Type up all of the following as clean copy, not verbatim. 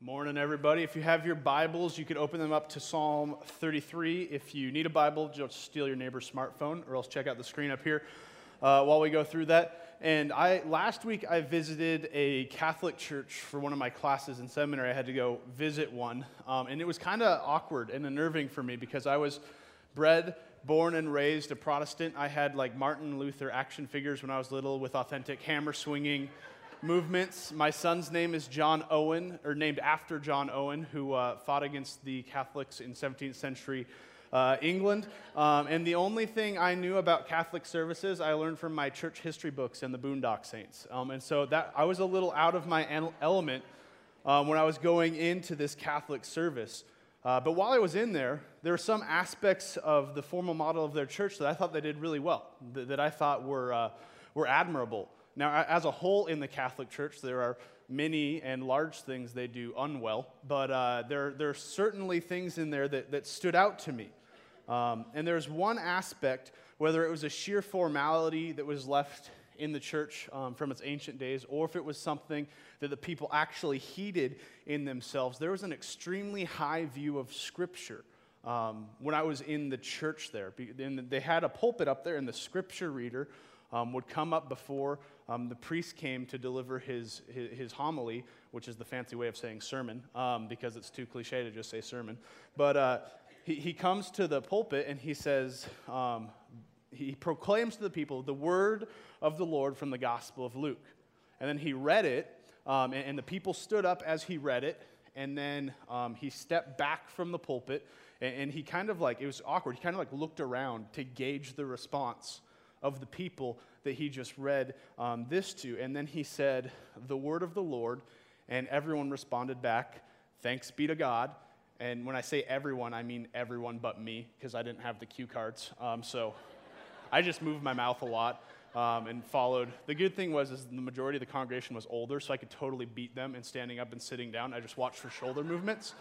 Morning, everybody. If you have your Bibles, you could open them up to Psalm 33. If you need a Bible, just steal your neighbor's smartphone, or else check out the screen up here while we go through that. And last week, I visited a Catholic church for one of my classes in seminary. I had to go visit one, and it was kind of awkward and unnerving for me because I was born and raised a Protestant. I had like Martin Luther action figures when I was little with authentic hammer-swinging movements. My son's name is John Owen, or named after John Owen, who fought against the Catholics in 17th century England. And the only thing I knew about Catholic services, I learned from my church history books and the Boondock Saints. And so that I was a little out of my element when I was going into this Catholic service. But while I was in there were some aspects of the formal model of their church that I thought they did really well, that I thought were admirable. Now, as a whole in the Catholic Church, there are many and large things they do unwell, but there are certainly things in there that stood out to me. And there's one aspect, whether it was a sheer formality that was left in the church from its ancient days, or if it was something that the people actually heeded in themselves, there was an extremely high view of Scripture when I was in the church there. And they had a pulpit up there, and the Scripture reader would come up before the priest came to deliver his homily, which is the fancy way of saying sermon, because it's too cliche to just say sermon. But he comes to the pulpit and he says, he proclaims to the people the word of the Lord from the Gospel of Luke. And then he read it, and the people stood up as he read it, and then he stepped back from the pulpit, and he kind of like, it was awkward, he kind of like looked around to gauge the response of the people that he just read this to. And then he said, the word of the Lord, and everyone responded back, thanks be to God. And when I say everyone, I mean everyone but me, because I didn't have the cue cards. So I just moved my mouth a lot and followed. The good thing was the majority of the congregation was older, so I could totally beat them in standing up and sitting down. I just watched for shoulder movements.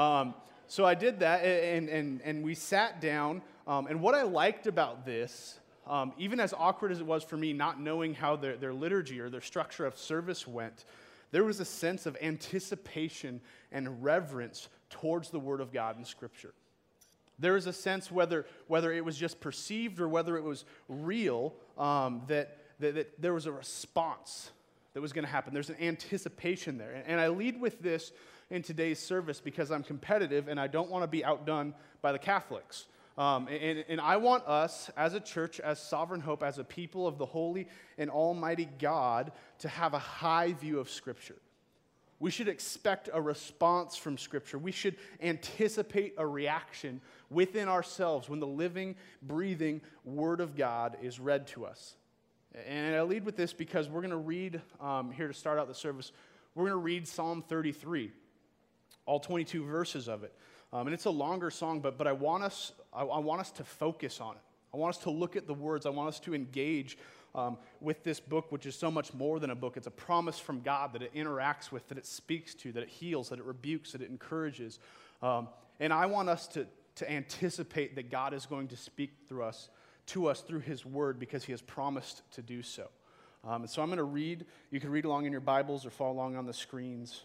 So I did that, and we sat down. And what I liked about this, even as awkward as it was for me not knowing how their liturgy or their structure of service went, there was a sense of anticipation and reverence towards the Word of God in Scripture. There was a sense, whether it was just perceived or whether it was real, that there was a response that was going to happen. There's an anticipation there. And I lead with this in today's service because I'm competitive and I don't want to be outdone by the Catholics. And I want us, as a church, as Sovereign Hope, as a people of the holy and almighty God, to have a high view of Scripture. We should expect a response from Scripture. We should anticipate a reaction within ourselves when the living, breathing Word of God is read to us. And I lead with this because we're going to read, here to start out the service, we're going to read Psalm 33, all 22 verses of it. And it's a longer song, but I want us to focus on it. I want us to look at the words. I want us to engage with this book, which is so much more than a book. It's a promise from God that it interacts with, that it speaks to, that it heals, that it rebukes, that it encourages. And I want us to anticipate that God is going to speak to us through His Word because He has promised to do so. And so I'm going to read. You can read along in your Bibles or follow along on the screens.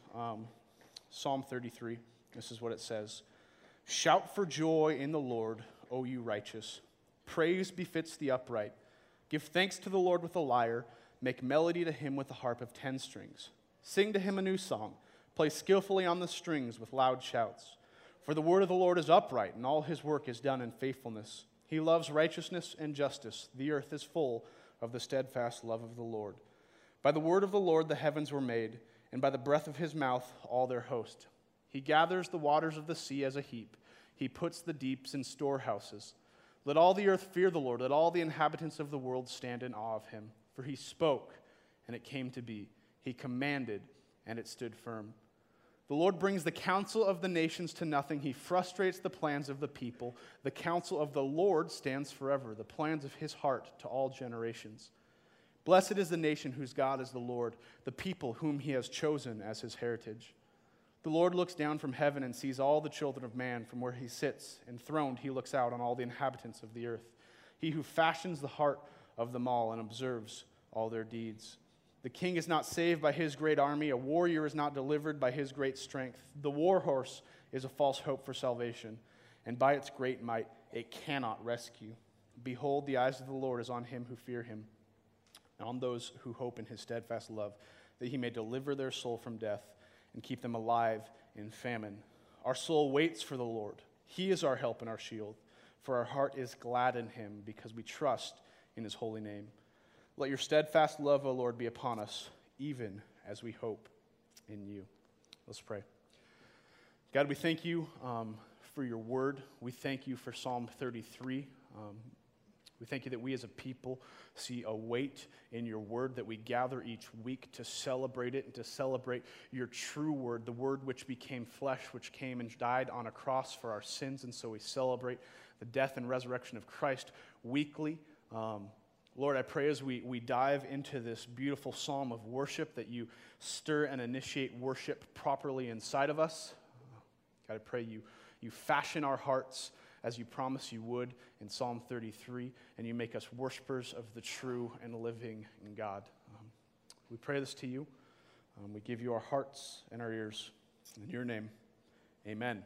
Psalm 33. This is what it says. Shout for joy in the Lord, O you righteous. Praise befits the upright. Give thanks to the Lord with a lyre. Make melody to Him with a harp of 10 strings. Sing to Him a new song. Play skillfully on the strings with loud shouts. For the word of the Lord is upright, and all His work is done in faithfulness. He loves righteousness and justice. The earth is full of the steadfast love of the Lord. By the word of the Lord the heavens were made, and by the breath of His mouth all their host. He gathers the waters of the sea as a heap. He puts the deeps in storehouses. Let all the earth fear the Lord. Let all the inhabitants of the world stand in awe of Him. For He spoke, and it came to be. He commanded, and it stood firm. The Lord brings the counsel of the nations to nothing. He frustrates the plans of the people. The counsel of the Lord stands forever, the plans of His heart to all generations. Blessed is the nation whose God is the Lord, the people whom He has chosen as His heritage. The Lord looks down from heaven and sees all the children of man. From where He sits enthroned, He looks out on all the inhabitants of the earth. He who fashions the heart of them all and observes all their deeds. The king is not saved by his great army. A warrior is not delivered by his great strength. The war horse is a false hope for salvation, and by its great might it cannot rescue. Behold, the eyes of the Lord is on him who fear him, and on those who hope in his steadfast love, that he may deliver their soul from death and keep them alive in famine. Our soul waits for the Lord. He is our help and our shield, for our heart is glad in him because we trust in his holy name. Let your steadfast love, O Lord, be upon us, even as we hope in you. Let's pray. God, we thank you for your word. We thank you for Psalm 33. We thank you that we as a people see a weight in your word, that we gather each week to celebrate it and to celebrate your true word, the word which became flesh, which came and died on a cross for our sins. And so we celebrate the death and resurrection of Christ weekly. Lord, I pray as we dive into this beautiful psalm of worship that you stir and initiate worship properly inside of us. God, I pray you fashion our hearts as you promise you would in Psalm 33, and you make us worshipers of the true and living God. We pray this to you. We give you our hearts and our ears. In your name, amen.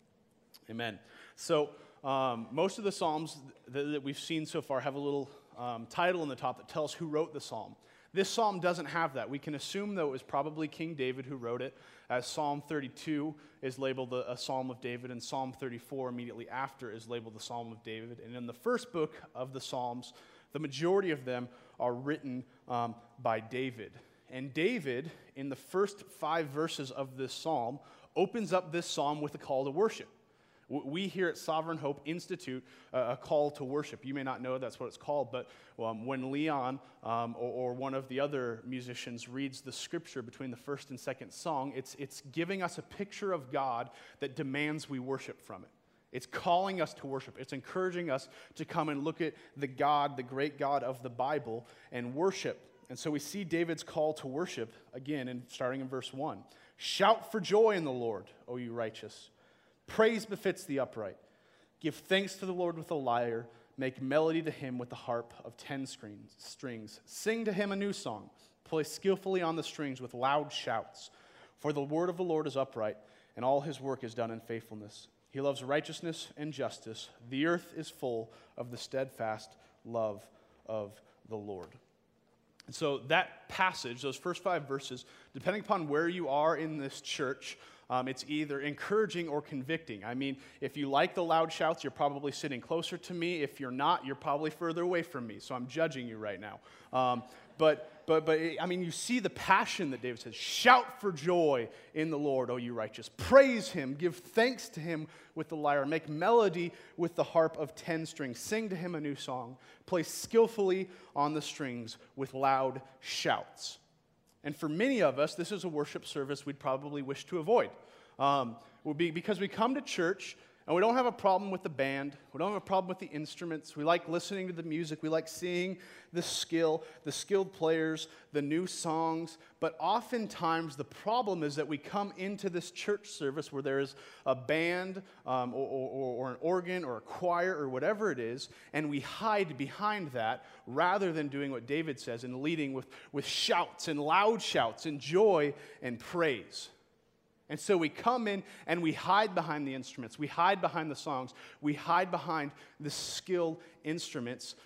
Amen. So most of the Psalms that we've seen so far have a little title in the top that tells who wrote the psalm. This psalm doesn't have that. We can assume, though, it was probably King David who wrote it, as Psalm 32 is labeled a Psalm of David, and Psalm 34 immediately after is labeled the Psalm of David. And in the first book of the Psalms, the majority of them are written by David. And David, in the first 5 verses of this psalm, opens up this psalm with a call to worship. We here at Sovereign Hope institute a call to worship. You may not know that's what it's called, but when Leon or one of the other musicians reads the scripture between the first and second song, it's giving us a picture of God that demands we worship from it. It's calling us to worship. It's encouraging us to come and look at the God, the great God of the Bible, and worship. And so we see David's call to worship again, starting in verse 1. Shout for joy in the Lord, O you righteous. Praise befits the upright. Give thanks to the Lord with a lyre. Make melody to him with the harp of 10 strings. Sing to him a new song. Play skillfully on the strings with loud shouts. For the word of the Lord is upright, and all his work is done in faithfulness. He loves righteousness and justice. The earth is full of the steadfast love of the Lord. And so that passage, those first 5 verses, depending upon where you are in this church, it's either encouraging or convicting. I mean, if you like the loud shouts, you're probably sitting closer to me. If you're not, you're probably further away from me. So I'm judging you right now. But I mean, you see the passion that David says. Shout for joy in the Lord, O you righteous. Praise him. Give thanks to him with the lyre. Make melody with the harp of 10 strings. Sing to him a new song. Play skillfully on the strings with loud shouts. And for many of us, this is a worship service we'd probably wish to avoid. Because we come to church and we don't have a problem with the band. We don't have a problem with the instruments. We like listening to the music. We like seeing the skilled players, the new songs. But oftentimes the problem is that we come into this church service where there is a band or an organ or a choir or whatever it is, and we hide behind that rather than doing what David says and leading with shouts and loud shouts and joy and praise. And so we come in and we hide behind the instruments. We hide behind the songs. We hide behind the skilled instruments.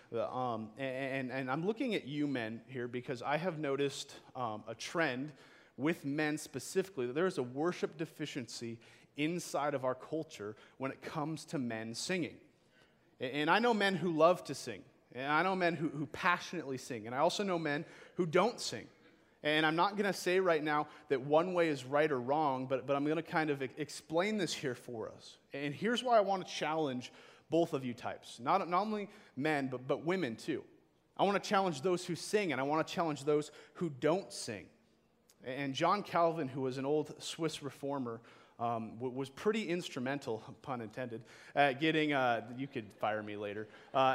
And I'm looking at you men here because I have noticed a trend with men specifically that there is a worship deficiency inside of our culture when it comes to men singing. And I know men who love to sing. And I know men who passionately sing. And I also know men who don't sing. And I'm not going to say right now that one way is right or wrong, but I'm going to kind of explain this here for us. And here's why I want to challenge both of you types. Not only men, but women too. I want to challenge those who sing, and I want to challenge those who don't sing. And John Calvin, who was an old Swiss reformer, was pretty instrumental, pun intended, at getting, you could fire me later,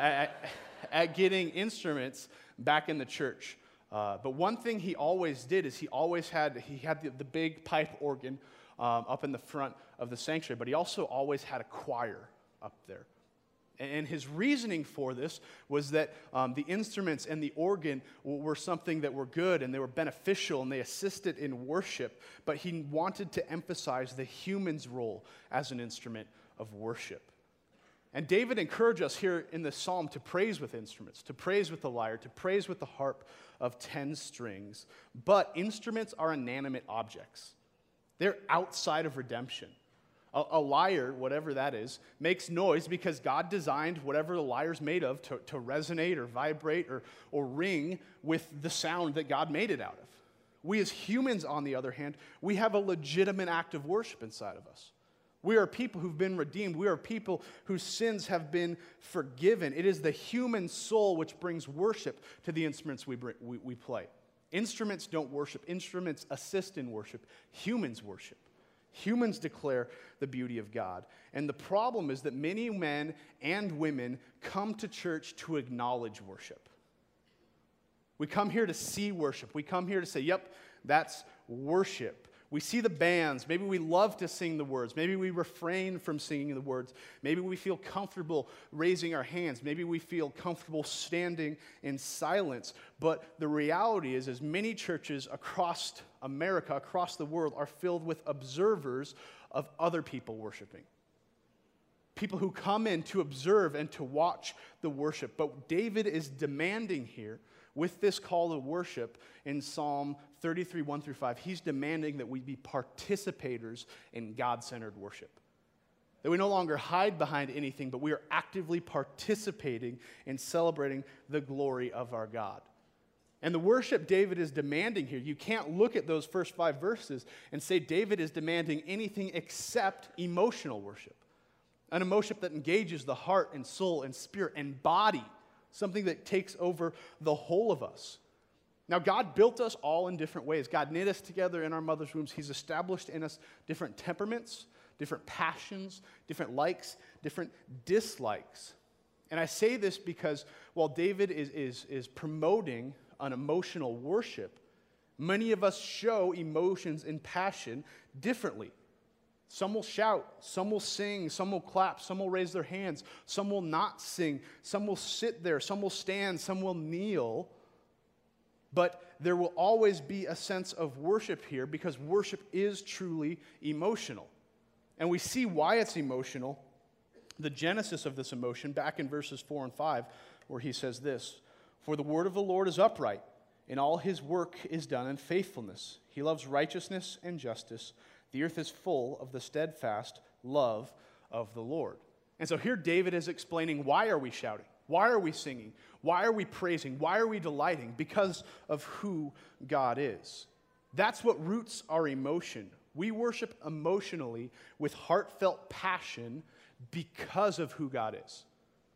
at getting instruments back in the church. But one thing he always did is he had the big pipe organ up in the front of the sanctuary, but he also always had a choir up there. And his reasoning for this was that the instruments and the organ were something that were good and they were beneficial and they assisted in worship, but he wanted to emphasize the human's role as an instrument of worship. And David encouraged us here in the psalm to praise with instruments, to praise with the lyre, to praise with the harp of 10 strings. But instruments are inanimate objects. They're outside of redemption. A lyre, whatever that is, makes noise because God designed whatever the lyre's made of to resonate or vibrate or ring with the sound that God made it out of. We as humans, on the other hand, we have a legitimate act of worship inside of us. We are people who've been redeemed. We are people whose sins have been forgiven. It is the human soul which brings worship to the instruments we play. Instruments don't worship. Instruments assist in worship. Humans worship. Humans declare the beauty of God. And the problem is that many men and women come to church to acknowledge worship. We come here to see worship. We come here to say, yep, that's worship. We see the bands. Maybe we love to sing the words. Maybe we refrain from singing the words. Maybe we feel comfortable raising our hands. Maybe we feel comfortable standing in silence. But the reality is many churches across America, across the world, are filled with observers of other people worshiping. People who come in to observe and to watch the worship. But David is demanding here, with this call to worship in Psalm 33, 1 through 5, he's demanding that we be participators in God-centered worship. That we no longer hide behind anything, but we are actively participating in celebrating the glory of our God. And the worship David is demanding here, you can't look at those first 5 verses and say David is demanding anything except emotional worship. An emotion that engages the heart and soul and spirit and body. Something that takes over the whole of us. Now, God built us all in different ways. God knit us together in our mother's wombs. He's established in us different temperaments, different passions, different likes, different dislikes. And I say this because while David is promoting an emotional worship, many of us show emotions and passion differently. Some will shout, some will sing, some will clap, some will raise their hands, some will not sing, some will sit there, some will stand, some will kneel. But there will always be a sense of worship here because worship is truly emotional. And we see why it's emotional, the genesis of this emotion, back in verses 4 and 5, where he says this, "For the word of the Lord is upright, and all his work is done in faithfulness. He loves righteousness and justice. The earth is full of the steadfast love of the Lord." And so here David is explaining, why are we shouting? Why are we singing? Why are we praising? Why are we delighting? Because of who God is. That's what roots our emotion. We worship emotionally with heartfelt passion because of who God is.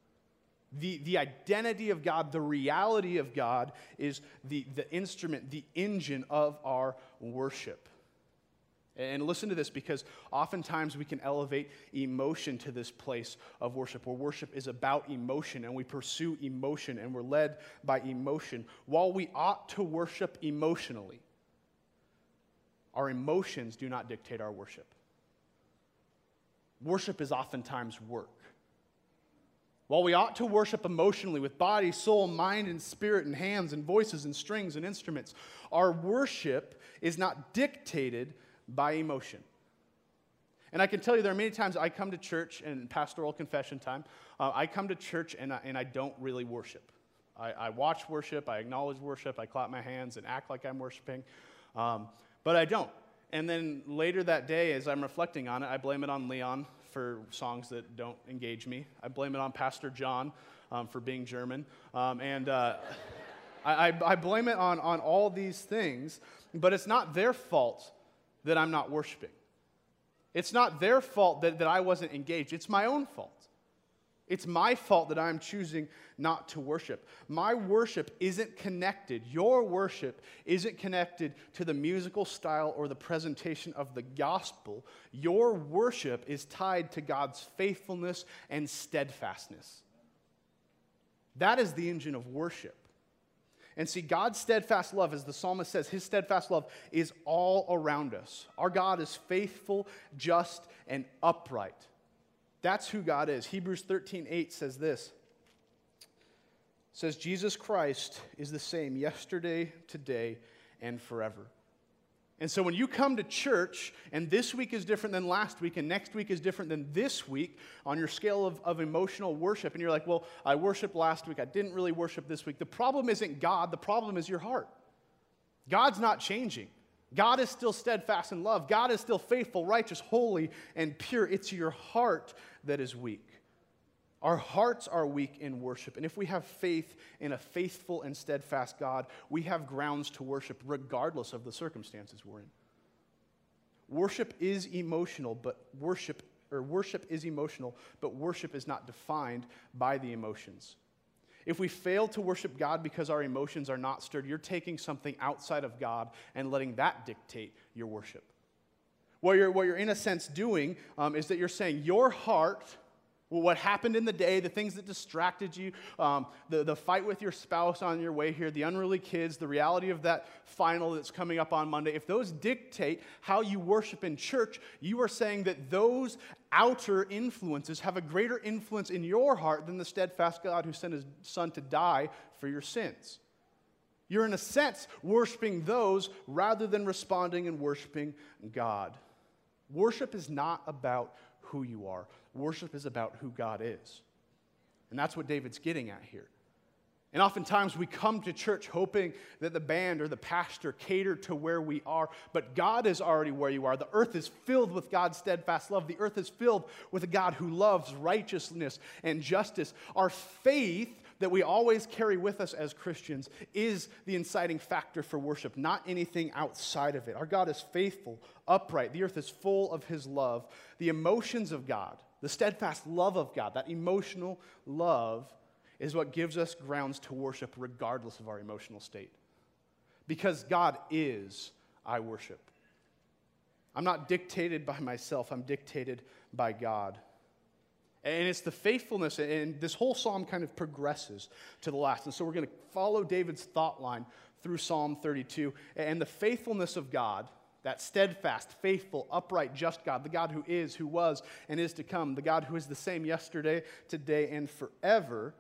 The identity of God, the reality of God is the instrument, the engine of our worship. And listen to this, because oftentimes we can elevate emotion to this place of worship, where worship is about emotion, and we pursue emotion, and we're led by emotion. While we ought to worship emotionally, our emotions do not dictate our worship. Worship is oftentimes work. While we ought to worship emotionally with body, soul, mind, and spirit, and hands, and voices, and strings, and instruments, our worship is not dictated by emotion. And I can tell you there are many times I come to church, and pastoral confession time, I come to church and I don't really worship. I watch worship, I acknowledge worship, I clap my hands and act like I'm worshiping, but I don't. And then later that day, as I'm reflecting on it, I blame it on Leon for songs that don't engage me. I blame it on Pastor John for being German. I blame it on all these things, but it's not their fault that I'm not worshiping. It's not their fault that I wasn't engaged. It's my own fault. It's my fault that I'm choosing not to worship. My worship isn't connected. Your worship isn't connected to the musical style or the presentation of the gospel. Your worship is tied to God's faithfulness and steadfastness. That is the engine of worship. And see, God's steadfast love, as the psalmist says, his steadfast love is all around us. Our God is faithful, just, and upright. That's who God is. Hebrews 13:8 says this. It says, Jesus Christ is the same yesterday, today, and forever. And so when you come to church, and this week is different than last week, and next week is different than this week on your scale of emotional worship, and you're like, well, I worshiped last week, I didn't really worship this week. The problem isn't God, the problem is your heart. God's not changing. God is still steadfast in love. God is still faithful, righteous, holy, and pure. It's your heart that is weak. Our hearts are weak in worship. And if we have faith in a faithful and steadfast God, we have grounds to worship regardless of the circumstances we're in. Worship is emotional, but worship is not defined by the emotions. If we fail to worship God because our emotions are not stirred, you're taking something outside of God and letting that dictate your worship. What you're in a sense doing is that you're saying your heart, what happened in the day, the things that distracted you, the fight with your spouse on your way here, the unruly kids, the reality of that final that's coming up on Monday, if those dictate how you worship in church, you are saying that those outer influences have a greater influence in your heart than the steadfast God who sent his son to die for your sins. You're, in a sense, worshiping those rather than responding and worshiping God. Worship is not about who you are. Worship is about who God is. And that's what David's getting at here. And oftentimes we come to church hoping that the band or the pastor cater to where we are, but God is already where you are. The earth is filled with God's steadfast love. The earth is filled with a God who loves righteousness and justice. Our faith that we always carry with us as Christians is the inciting factor for worship, not anything outside of it. Our God is faithful, upright. The earth is full of his love. The emotions of God, the steadfast love of God, that emotional love is what gives us grounds to worship regardless of our emotional state. Because God is, I worship. I'm not dictated by myself, I'm dictated by God. And it's the faithfulness, and this whole psalm kind of progresses to the last. And so we're going to follow David's thought line through Psalm 32. And the faithfulness of God, that steadfast, faithful, upright, just God, the God who is, who was, and is to come, the God who is the same yesterday, today, and forever.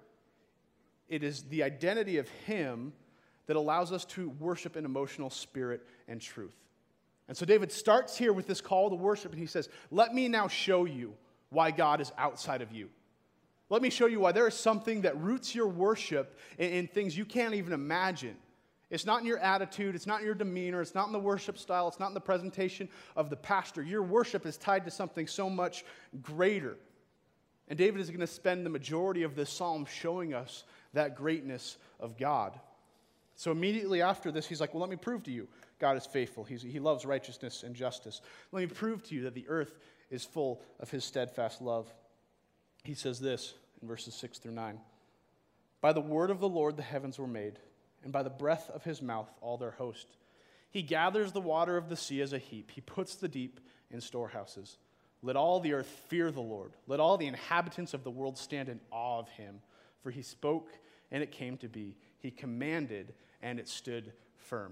It is the identity of him that allows us to worship in emotional spirit and truth. And so David starts here with this call to worship, and he says, let me now show you why God is outside of you. Let me show you why there is something that roots your worship in things you can't even imagine. It's not in your attitude, it's not in your demeanor, it's not in the worship style, it's not in the presentation of the pastor. Your worship is tied to something so much greater. And David is going to spend the majority of this psalm showing us that greatness of God. So immediately after this, he's like, well, let me prove to you God is faithful. He loves righteousness and justice. Let me prove to you that the earth is full of his steadfast love. He says this in verses 6 through 9. By the word of the Lord the heavens were made, and by the breath of his mouth all their host. He gathers the water of the sea as a heap. He puts the deep in storehouses. Let all the earth fear the Lord. Let all the inhabitants of the world stand in awe of him. For he spoke, and it came to be. He commanded, and it stood firm.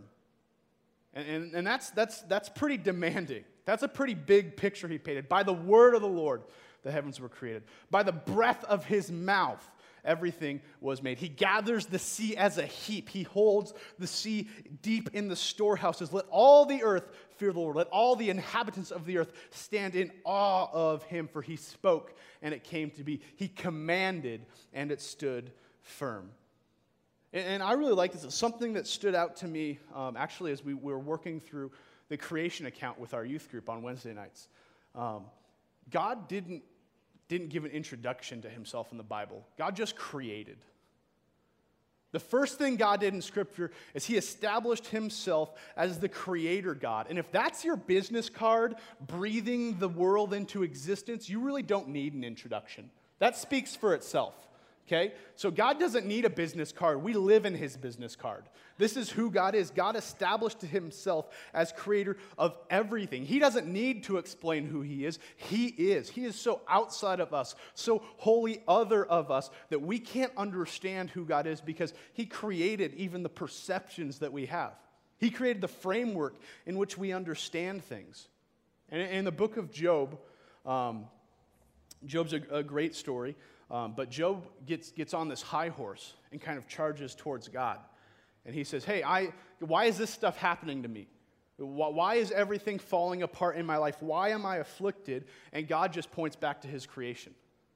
And that's pretty demanding. That's a pretty big picture he painted. By the word of the Lord, the heavens were created. By the breath of his mouth, everything was made. He gathers the sea as a heap. He holds the sea deep in the storehouses. Let all the earth fear the Lord. Let all the inhabitants of the earth stand in awe of him. For he spoke, and it came to be. He commanded, and it stood firm. And I really like this. It's something that stood out to me, actually, as we were working through the creation account with our youth group on Wednesday nights. God didn't give an introduction to himself in the Bible. God just created. The first thing God did in Scripture is he established himself as the creator God. And if that's your business card, breathing the world into existence, you really don't need an introduction. That speaks for itself. Okay? So God doesn't need a business card. We live in his business card. This is who God is. God established himself as creator of everything. He doesn't need to explain who he is. He is. He is so outside of us, so wholly other of us, that we can't understand who God is because he created even the perceptions that we have. He created the framework in which we understand things. And in the book of Job, Job's a great story, but Job gets on this high horse and kind of charges towards God. And he says, hey, why is this stuff happening to me? Why is everything falling apart in my life? Why am I afflicted? And God just points back to his creation.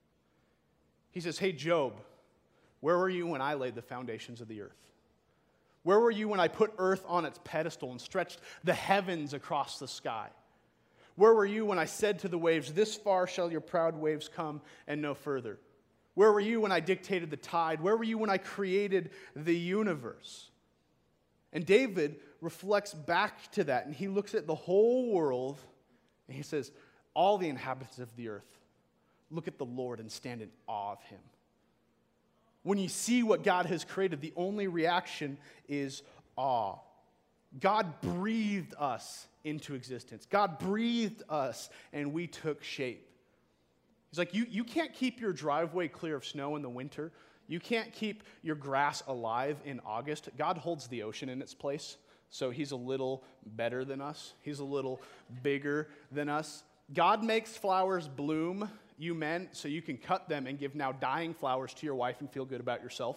He says, hey, Job, where were you when I laid the foundations of the earth? Where were you when I put earth on its pedestal and stretched the heavens across the sky? Where were you when I said to the waves, this far shall your proud waves come and no further? Where were you when I dictated the tide? Where were you when I created the universe? And David reflects back to that, and he looks at the whole world, and he says, all the inhabitants of the earth, look at the Lord and stand in awe of him. When you see what God has created, the only reaction is awe. God breathed us into existence. God breathed us, and we took shape. He's like, you can't keep your driveway clear of snow in the winter. You can't keep your grass alive in August. God holds the ocean in its place, so he's a little better than us. He's a little bigger than us. God makes flowers bloom, you men, so you can cut them and give now dying flowers to your wife and feel good about yourself.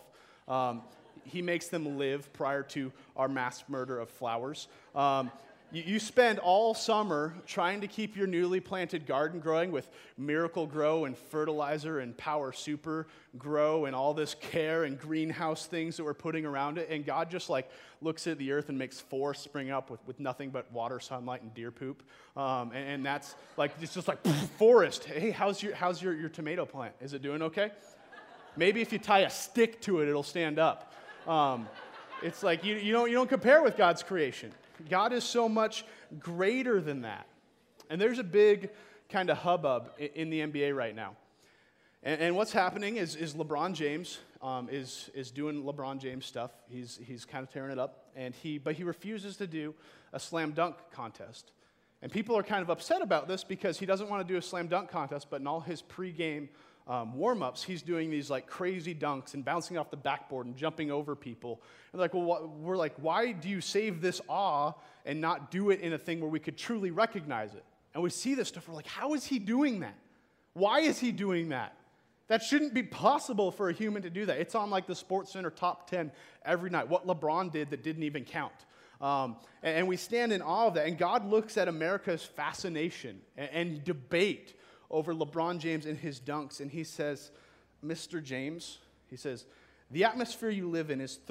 He makes them live prior to our mass murder of flowers. You spend all summer trying to keep your newly planted garden growing with Miracle Grow and fertilizer and Power Super Grow and all this care and greenhouse things that we're putting around it. And God just like looks at the earth and makes forests spring up with nothing but water, sunlight, and deer poop. And that's like, it's just like forest. Hey, how's your tomato plant? Is it doing okay? Maybe if you tie a stick to it, it'll stand up. It's like you don't compare with God's creation. God is so much greater than that. And there's a big kind of hubbub in the NBA right now. And what's happening is LeBron James is doing LeBron James stuff. He's kind of tearing it up. But he refuses to do a slam dunk contest. And people are kind of upset about this because he doesn't want to do a slam dunk contest, but in all his pregame warm-ups, he's doing these like crazy dunks and bouncing off the backboard and jumping over people. And they're like, well, we're like, why do you save this awe and not do it in a thing where we could truly recognize it? And we see this stuff, we're like, how is he doing that? Why is he doing that? That shouldn't be possible for a human to do that. It's on like the SportsCenter top 10 every night. What LeBron did that didn't even count. And we stand in awe of that. And God looks at America's fascination and debate over LeBron James and his dunks, and he says, Mr. James, he says, the atmosphere you live in is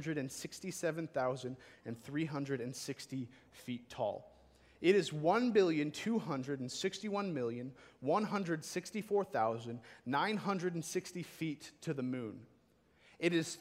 367,360 feet tall. It is 1,261,164,960 feet to the moon. It is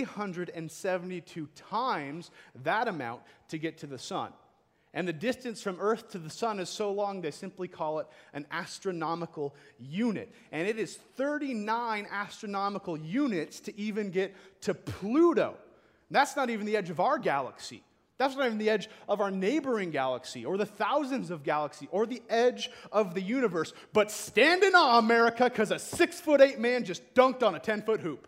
372 times that amount to get to the sun. And the distance from Earth to the sun is so long, they simply call it an astronomical unit. And it is 39 astronomical units to even get to Pluto. That's not even the edge of our galaxy. That's not even the edge of our neighboring galaxy, or the thousands of galaxies, or the edge of the universe. But stand in awe, America, because a 6'8" man just dunked on a 10-foot hoop.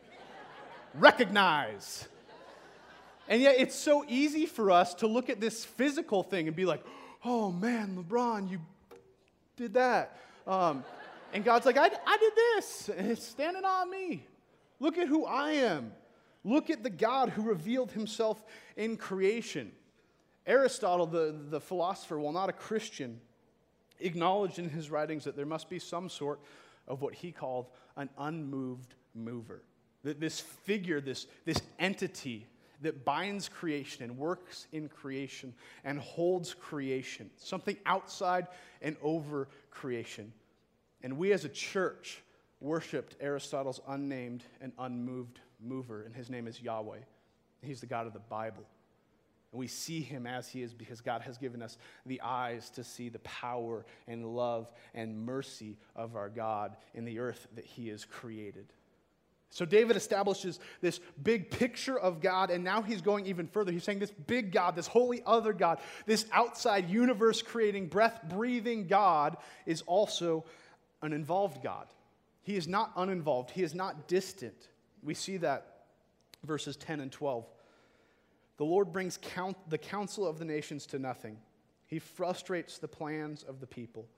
Recognize. And yet it's so easy for us to look at this physical thing and be like, oh man, LeBron, you did that. And God's like, I did this. And it's standing on me. Look at who I am. Look at the God who revealed himself in creation. Aristotle, the philosopher, while not a Christian, acknowledged in his writings that there must be some sort of what he called an unmoved mover. This figure, this entity that binds creation and works in creation and holds creation, something outside and over creation. And we as a church worshiped Aristotle's unnamed and unmoved mover, and his name is Yahweh. He's the God of the Bible. And we see him as he is because God has given us the eyes to see the power and love and mercy of our God in the earth that he has created. So David establishes this big picture of God, and now he's going even further. He's saying this big God, this holy other God, this outside universe-creating, breath-breathing God is also an involved God. He is not uninvolved. He is not distant. We see that verses 10 and 12. The Lord brings the counsel of the nations to nothing. He frustrates the plans of the people.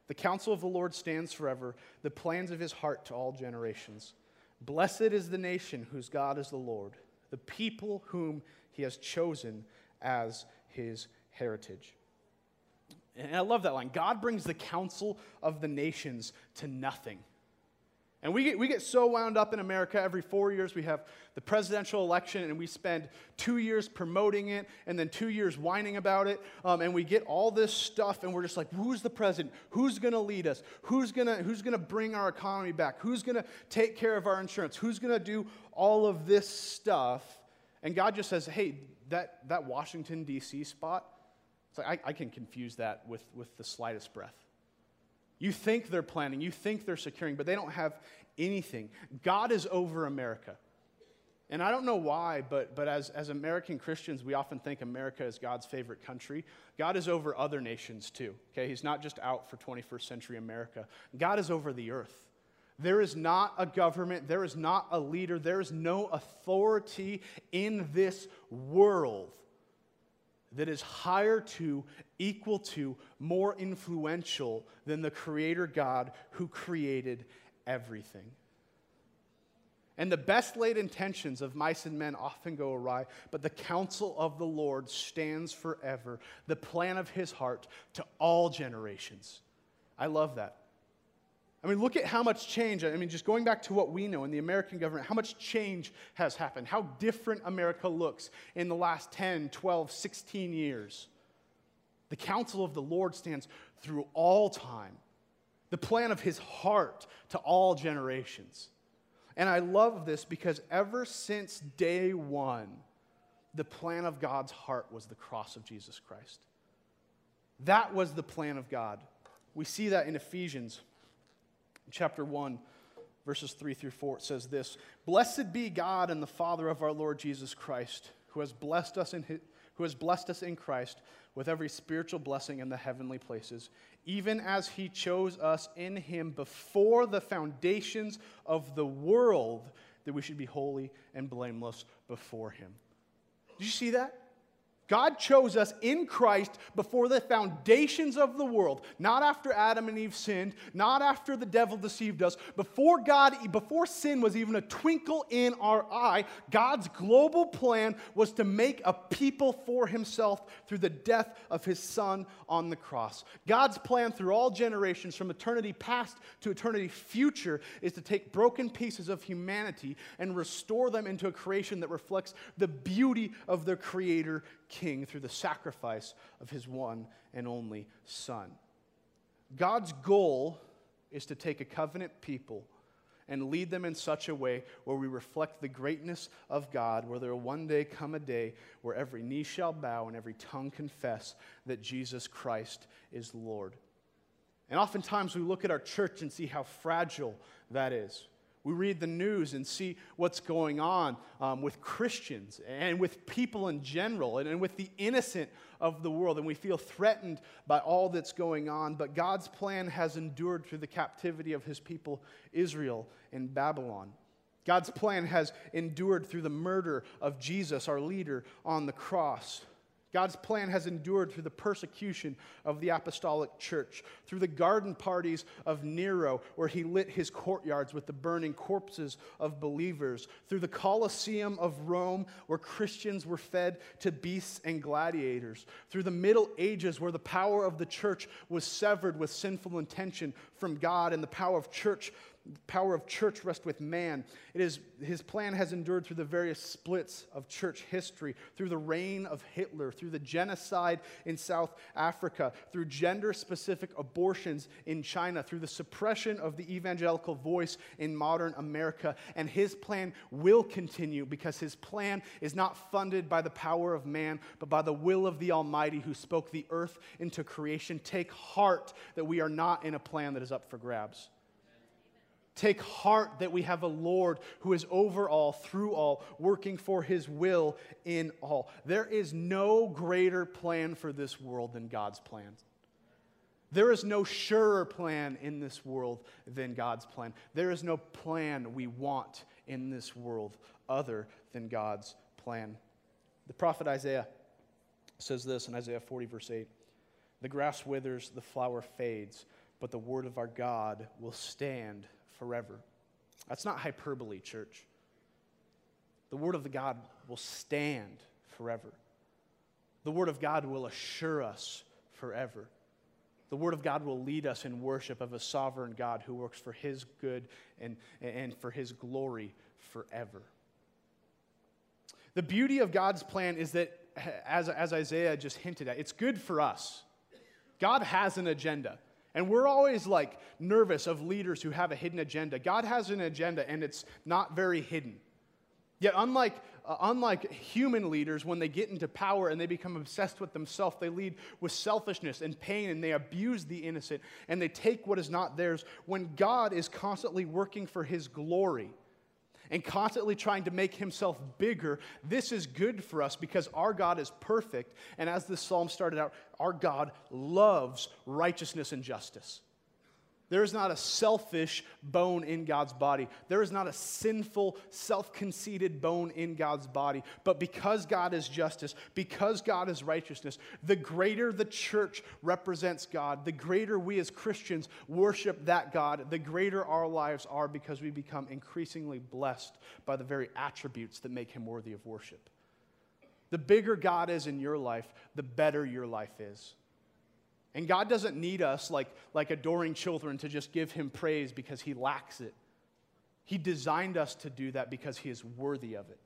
The counsel of the Lord stands forever, the plans of his heart to all generations. Blessed is the nation whose God is the Lord, the people whom he has chosen as his heritage. And I love that line. God brings the counsel of the nations to nothing. And we get so wound up in America. Every 4 years we have the presidential election, and we spend 2 years promoting it, and then 2 years whining about it. And we get all this stuff, and we're just like, who's the president? Who's going to lead us? Who's gonna bring our economy back? Who's going to take care of our insurance? Who's going to do all of this stuff? And God just says, hey, that Washington, D.C. spot, it's like I can confuse that with the slightest breath. You think they're planning, you think they're securing, but they don't have anything. God is over America. And I don't know why, but as American Christians, we often think America is God's favorite country. God is over other nations too, okay? He's not just out for 21st century America. God is over the earth. There is not a government, there is not a leader, there is no authority in this world that is higher to, equal to, more influential than the Creator God who created everything. And the best laid intentions of mice and men often go awry, but the counsel of the Lord stands forever, the plan of his heart to all generations. I love that. I mean, look at how much change, just going back to what we know in the American government, how much change has happened, how different America looks in the last 10, 12, 16 years. The counsel of the Lord stands through all time, the plan of his heart to all generations. And I love this because ever since day one, the plan of God's heart was the cross of Jesus Christ. That was the plan of God. We see that in Ephesians chapter 1, verses 3 through 4. It says this: Blessed be God and the Father of our Lord Jesus Christ, who has blessed us in Christ with every spiritual blessing in the heavenly places, even as he chose us in him before the foundations of the world, that we should be holy and blameless before him. Did you see that? God chose us in Christ before the foundations of the world, not after Adam and Eve sinned, not after the devil deceived us. Before sin was even a twinkle in our eye, God's global plan was to make a people for himself through the death of his Son on the cross. God's plan through all generations, from eternity past to eternity future, is to take broken pieces of humanity and restore them into a creation that reflects the beauty of their Creator King through the sacrifice of his one and only Son. God's goal is to take a covenant people and lead them in such a way where we reflect the greatness of God, where there will one day come a day where every knee shall bow and every tongue confess that Jesus Christ is Lord. And oftentimes we look at our church and see how fragile that is. We read the news and see what's going on with Christians and with people in general and with the innocent of the world. And we feel threatened by all that's going on. But God's plan has endured through the captivity of his people, Israel, in Babylon. God's plan has endured through the murder of Jesus, our leader, on the cross. God's plan has endured through the persecution of the apostolic church, through the garden parties of Nero, where he lit his courtyards with the burning corpses of believers, through the Colosseum of Rome, where Christians were fed to beasts and gladiators, through the Middle Ages, where the power of the church was severed with sinful intention from God, and the power of church rest with man. His plan has endured through the various splits of church history, through the reign of Hitler, through the genocide in South Africa, through gender-specific abortions in China, through the suppression of the evangelical voice in modern America. And his plan will continue because his plan is not funded by the power of man, but by the will of the Almighty who spoke the earth into creation. Take heart that we are not in a plan that is up for grabs. Take heart that we have a Lord who is over all, through all, working for his will in all. There is no greater plan for this world than God's plan. There is no surer plan in this world than God's plan. There is no plan we want in this world other than God's plan. The prophet Isaiah says this in Isaiah 40, verse 8. The grass withers, the flower fades, but the word of our God will stand forever. That's not hyperbole, church. The word of the God will stand forever. The word of God will assure us forever. The word of God will lead us in worship of a sovereign God who works for his good and for his glory forever. The beauty of God's plan is that, as Isaiah just hinted at, it's good for us. God has an agenda. And we're always nervous of leaders who have a hidden agenda. God has an agenda, and it's not very hidden. Yet unlike human leaders, when they get into power and they become obsessed with themselves, they lead with selfishness and pain, and they abuse the innocent, and they take what is not theirs. When God is constantly working for his glory and constantly trying to make himself bigger, this is good for us because our God is perfect. And as this psalm started out, our God loves righteousness and justice. There is not a selfish bone in God's body. There is not a sinful, self-conceited bone in God's body. But because God is justice, because God is righteousness, the greater the church represents God, the greater we as Christians worship that God, the greater our lives are because we become increasingly blessed by the very attributes that make him worthy of worship. The bigger God is in your life, the better your life is. And God doesn't need us like adoring children to just give him praise because he lacks it. He designed us to do that because he is worthy of it.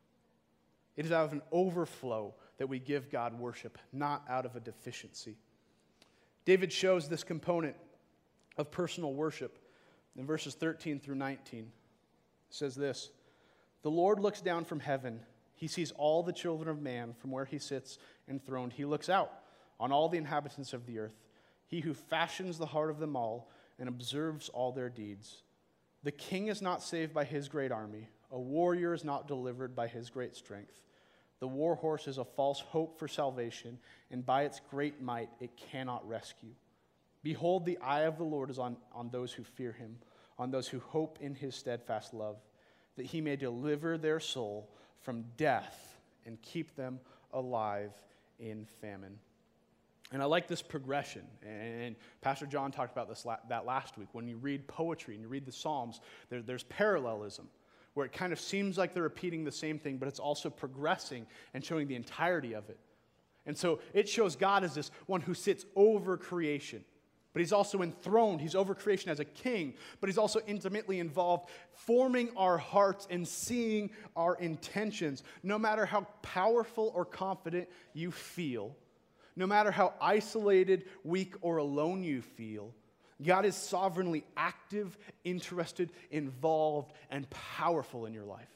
It is out of an overflow that we give God worship, not out of a deficiency. David shows this component of personal worship in verses 13 through 19. It says this, "The Lord looks down from heaven. He sees all the children of man from where he sits enthroned. He looks out on all the inhabitants of the earth, he who fashions the heart of them all and observes all their deeds. The king is not saved by his great army. A warrior is not delivered by his great strength. The war horse is a false hope for salvation, and by its great might it cannot rescue. Behold, the eye of the Lord is on those who fear him, on those who hope in his steadfast love, that he may deliver their soul from death and keep them alive in famine." And I like this progression, and Pastor John talked about that last week. When you read poetry and you read the Psalms, there's parallelism, where it kind of seems like they're repeating the same thing, but it's also progressing and showing the entirety of it. And so it shows God as this one who sits over creation, but he's also enthroned. He's over creation as a king, but he's also intimately involved, forming our hearts and seeing our intentions. No matter how powerful or confident you feel, no matter how isolated, weak, or alone you feel, God is sovereignly active, interested, involved, and powerful in your life.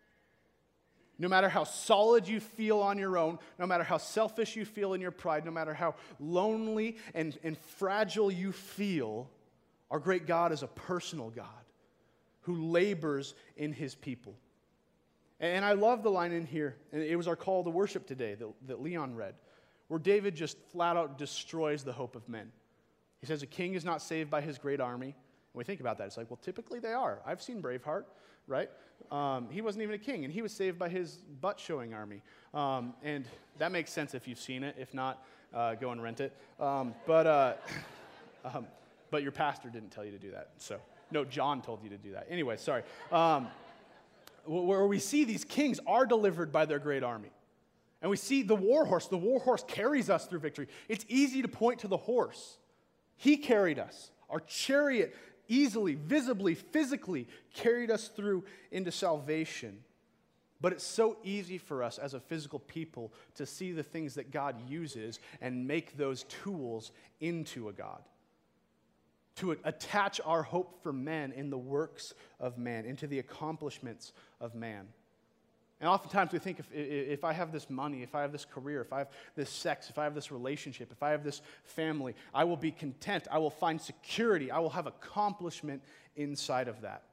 No matter how solid you feel on your own, no matter how selfish you feel in your pride, no matter how lonely and fragile you feel, our great God is a personal God who labors in his people. And I love the line in here, and it was our call to worship today that Leon read, where David just flat out destroys the hope of men. He says a king is not saved by his great army. And we think about that. It's like, well, typically they are. I've seen Braveheart, right? He wasn't even a king, and he was saved by his butt-showing army. And that makes sense if you've seen it. If not, go and rent it. But your pastor didn't tell you to do that. So, no, John told you to do that. Anyway, sorry. Where we see these kings are delivered by their great army. And we see the war horse. The war horse carries us through victory. It's easy to point to the horse. He carried us. Our chariot easily, visibly, physically carried us through into salvation. But it's so easy for us as a physical people to see the things that God uses and make those tools into a God. To attach our hope for man in the works of man, into the accomplishments of man. And oftentimes we think if I have this money, if I have this career, if I have this sex, if I have this relationship, if I have this family, I will be content. I will find security. I will have accomplishment inside of that.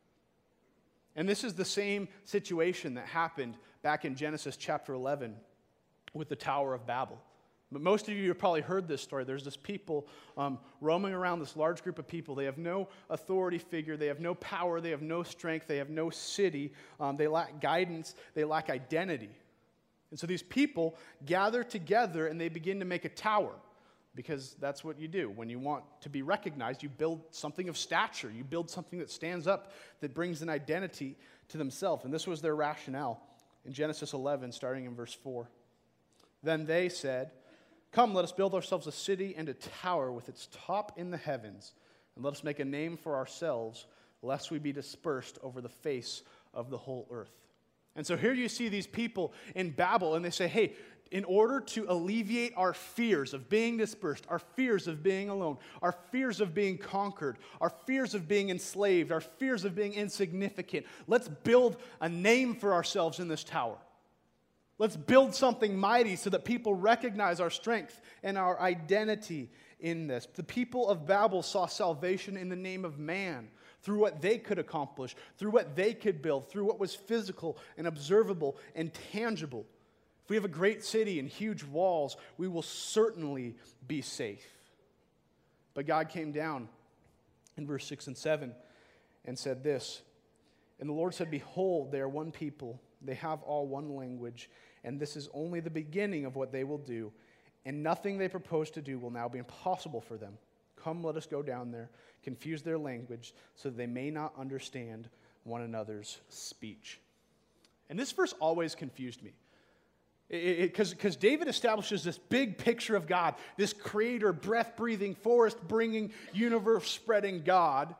And this is the same situation that happened back in Genesis chapter 11 with the Tower of Babel. But most of you have probably heard this story. There's this people roaming around, this large group of people. They have no authority figure. They have no power. They have no strength. They have no city. They lack guidance. They lack identity. And so these people gather together and they begin to make a tower. because that's what you do. When you want to be recognized, you build something of stature. You build something that stands up, that brings an identity to themselves. And this was their rationale in Genesis 11, starting in verse 4. Then they said, "Come, let us build ourselves a city and a tower with its top in the heavens, and let us make a name for ourselves, lest we be dispersed over the face of the whole earth." And so here you see these people in Babel, and they say, hey, in order to alleviate our fears of being dispersed, our fears of being alone, our fears of being conquered, our fears of being enslaved, our fears of being insignificant, let's build a name for ourselves in this tower. Let's build something mighty so that people recognize our strength and our identity in this. The people of Babel saw salvation in the name of man, through what they could accomplish, through what they could build, through what was physical and observable and tangible. If we have a great city and huge walls, we will certainly be safe. But God came down in verse 6 and 7 and said this, "And the Lord said, Behold, they are one people. They have all one language, and this is only the beginning of what they will do, and nothing they propose to do will now be impossible for them. Come, let us go down there, confuse their language, so that they may not understand one another's speech." And this verse always confused me. Because David establishes this big picture of God, this creator, breath-breathing, forest-bringing, universe-spreading God.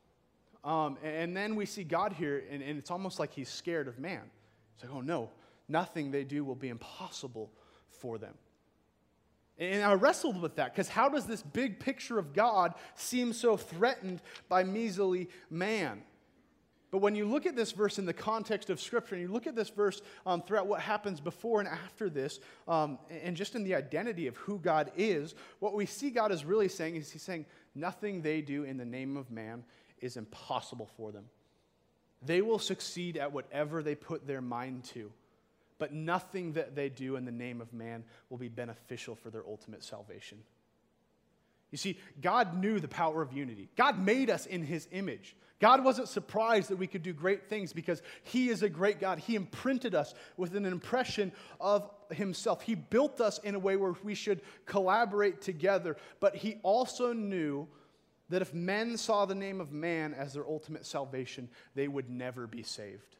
And then we see God here, and it's almost like he's scared of man. It's like, oh no, nothing they do will be impossible for them. And I wrestled with that, because how does this big picture of God seem so threatened by measly man? But when you look at this verse in the context of Scripture, and you look at this verse throughout what happens before and after this, and just in the identity of who God is, what we see God is really saying is he's saying, nothing they do in the name of man is impossible for them. They will succeed at whatever they put their mind to. But nothing that they do in the name of man will be beneficial for their ultimate salvation. You see, God knew the power of unity. God made us in his image. God wasn't surprised that we could do great things because he is a great God. He imprinted us with an impression of himself. He built us in a way where we should collaborate together. But he also knew that if men saw the name of man as their ultimate salvation, they would never be saved.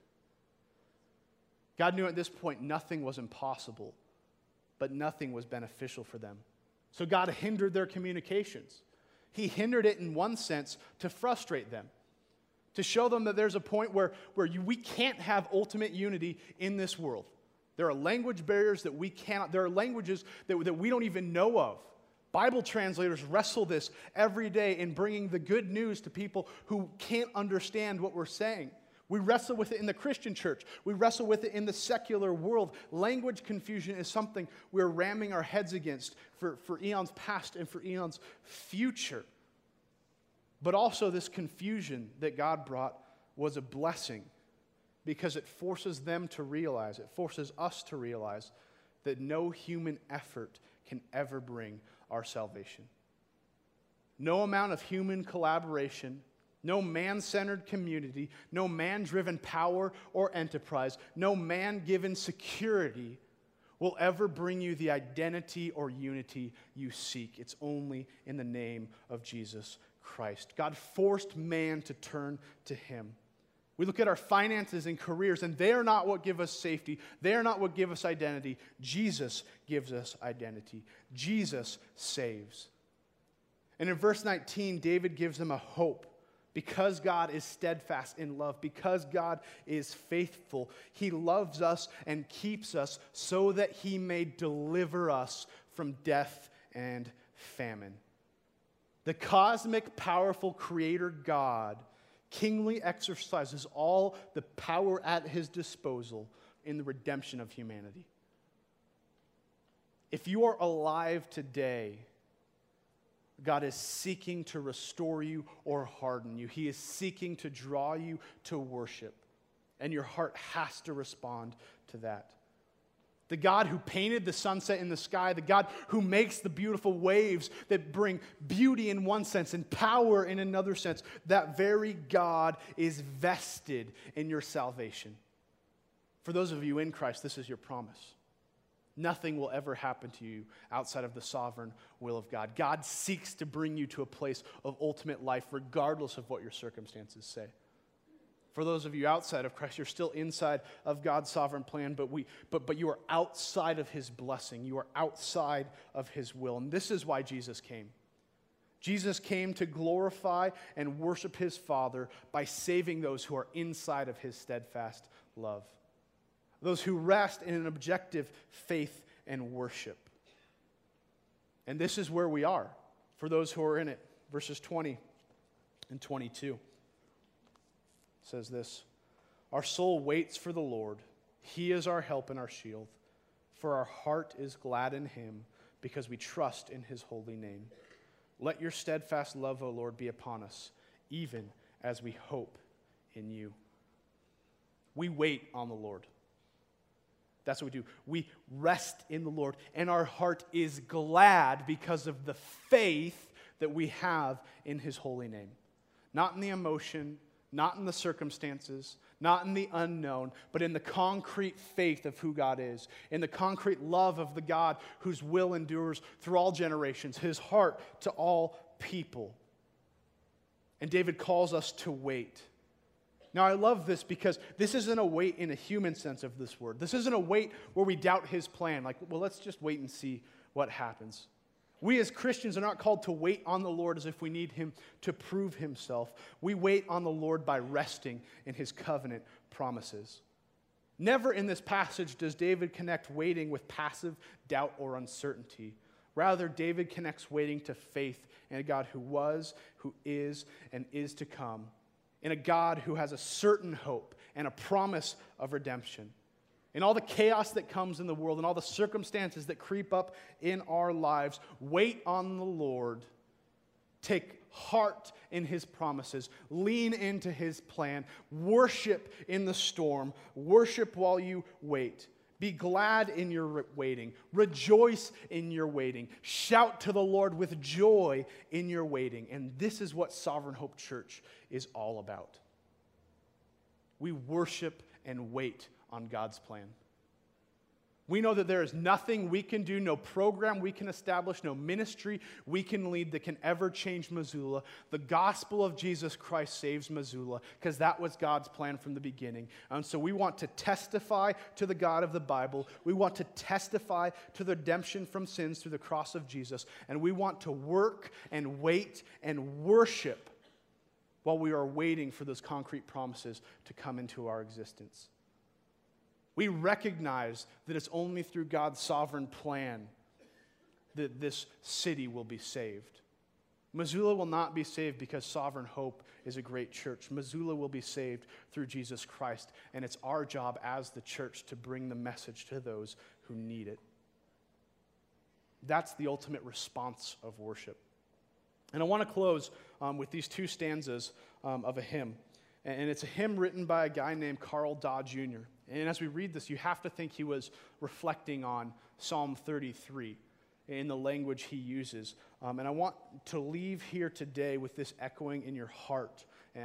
God knew at this point nothing was impossible, but nothing was beneficial for them. So God hindered their communications. He hindered it in one sense to frustrate them, to show them that there's a point where we can't have ultimate unity in this world. There are language barriers that we cannot, there are languages that we don't even know of. Bible translators wrestle this every day in bringing the good news to people who can't understand what we're saying. We wrestle with it in the Christian church. We wrestle with it in the secular world. Language confusion is something we're ramming our heads against for eons past and for eons future. But also this confusion that God brought was a blessing because it forces them to realize, it forces us to realize that no human effort can ever bring our salvation. No amount of human collaboration, no man-centered community, no man-driven power or enterprise, no man-given security will ever bring you the identity or unity you seek. It's only in the name of Jesus Christ. God forced man to turn to him. We look at our finances and careers, and they are not what give us safety. They are not what give us identity. Jesus gives us identity. Jesus saves. And in verse 19, David gives them a hope. Because God is steadfast in love, because God is faithful, he loves us and keeps us so that he may deliver us from death and famine. The cosmic, powerful creator God kingly exercises all the power at his disposal in the redemption of humanity. If you are alive today, God is seeking to restore you or harden you. He is seeking to draw you to worship. And your heart has to respond to that. The God who painted the sunset in the sky, the God who makes the beautiful waves that bring beauty in one sense and power in another sense, that very God is vested in your salvation. For those of you in Christ, this is your promise. Nothing will ever happen to you outside of the sovereign will of God. God seeks to bring you to a place of ultimate life regardless of what your circumstances say. For those of you outside of Christ, you're still inside of God's sovereign plan, but you are outside of his blessing. You are outside of his will. And this is why Jesus came. Jesus came to glorify and worship his Father by saving those who are inside of his steadfast love. Those who rest in an objective faith and worship. And this is where we are for those who are in it. Verses 20 and 22 says this, "Our soul waits for the Lord. He is our help and our shield. For our heart is glad in him because we trust in his holy name. Let your steadfast love, O Lord, be upon us, even as we hope in you." We wait on the Lord. That's what we do. We rest in the Lord, and our heart is glad because of the faith that we have in his holy name. Not in the emotion, not in the circumstances, not in the unknown, but in the concrete faith of who God is, in the concrete love of the God whose will endures through all generations, his heart to all people. And David calls us to wait. Now, I love this because this isn't a wait in a human sense of this word. This isn't a wait where we doubt his plan. Like, well, let's just wait and see what happens. We as Christians are not called to wait on the Lord as if we need him to prove himself. We wait on the Lord by resting in his covenant promises. Never in this passage does David connect waiting with passive doubt or uncertainty. Rather, David connects waiting to faith in a God who was, who is, and is to come. In a God who has a certain hope and a promise of redemption. In all the chaos that comes in the world and all the circumstances that creep up in our lives, wait on the Lord. Take heart in his promises. Lean into his plan. Worship in the storm. Worship while you wait. Be glad in your waiting. Rejoice in your waiting. Shout to the Lord with joy in your waiting. And this is what Sovereign Hope Church is all about. We worship and wait on God's plan. We know that there is nothing we can do, no program we can establish, no ministry we can lead that can ever change Missoula. The gospel of Jesus Christ saves Missoula because that was God's plan from the beginning. And so we want to testify to the God of the Bible. We want to testify to the redemption from sins through the cross of Jesus. And we want to work and wait and worship while we are waiting for those concrete promises to come into our existence. We recognize that it's only through God's sovereign plan that this city will be saved. Missoula will not be saved because Sovereign Hope is a great church. Missoula will be saved through Jesus Christ, and it's our job as the church to bring the message to those who need it. That's the ultimate response of worship. And I want to close with these two stanzas of a hymn. And it's a hymn written by a guy named Carl Dodd Jr. And as we read this, you have to think he was reflecting on Psalm 33 in the language he uses. And I want to leave here today with this echoing in your heart